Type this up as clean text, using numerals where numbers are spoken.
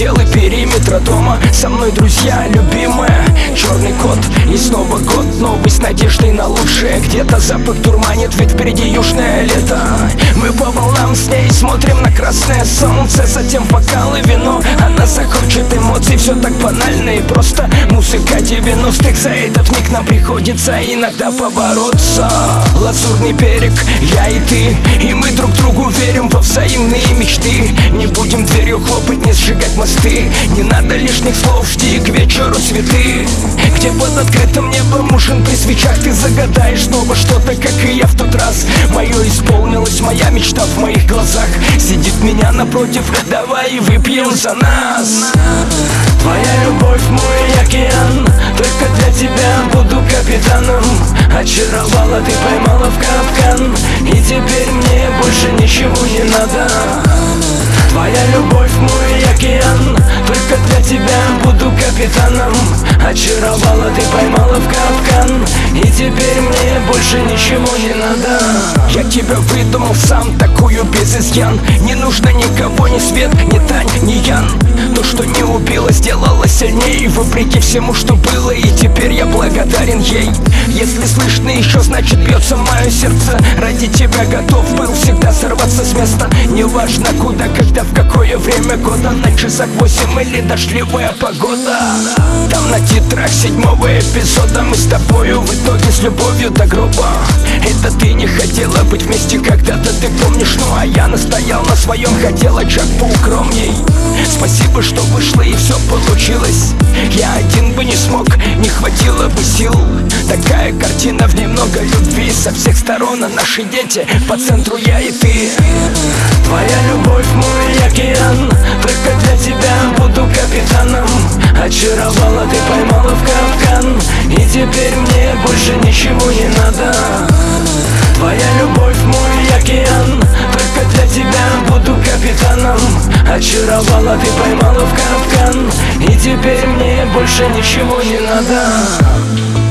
пределы периметра дома. Со мной друзья, любимая, черный кот. И снова год новый с надеждой на лучшее. Где-то запах дурманит, ведь впереди южное лето. Мы по волнам с ней смотрим на красное солнце, затем бокалы, вино. Она захочет эмоций, все так банально и просто. Музыка 90-х, за этот миг нам приходится иногда побороться. Лазурный берег, я и ты, и мы друг другу верим во взаимные мечты. Не будем дверью хлопать, не сжигать мосты. Не надо лишних слов, жди к вечеру цветы. Где под открытым небом ужин при свечах. Ты загадаешь снова что-то, как и я в тот раз. Мое исполнилось, моя мечта в моих глазах. Сидит меня напротив, давай выпьем за нас. Твоя любовь мой океан, только для тебя буду капитаном. Очаровала, ты поймала в капкан, и теперь мне больше ничего не надо. Твоя любовь мой океан, только для тебя буду капитаном. Очаровала, ты поймала в капкан, и теперь мне больше ничего не надо. Я тебя выдумал сам, такую без изъян. Не нужно никого, ни свет, ни Тань, ни Ян. То, что не убило, сделало сильнее, вопреки всему, что было, и теперь я благодарен ей. Если слышно еще, значит бьется мое сердце. Ради тебя готов был всегда сорваться с места. Неважно куда, когда, в какое время года. На часах 8 или дождливая погода. Там на титрах 7-го эпизода мы с тобою в итоге с любовью до гроба. Это ты не хотела быть вместе когда-то, ты помнишь, ну а я настоял на своем. Хотела шаг поукромней. Спасибо, что вышло и все получилось. Я один бы не смог, не хватило бы сил. Такая картина, в ней много любви со всех сторон, а наши дети по центру я и ты. Твоя любовь мой океан, только для тебя буду капитаном. Очаровала, ты поймала в капкан, и теперь мне больше ничего не надо. Твоя любовь мой океан, только для тебя буду капитаном. Очаровала, ты поймала в капкан, и теперь мне больше ничего не надо.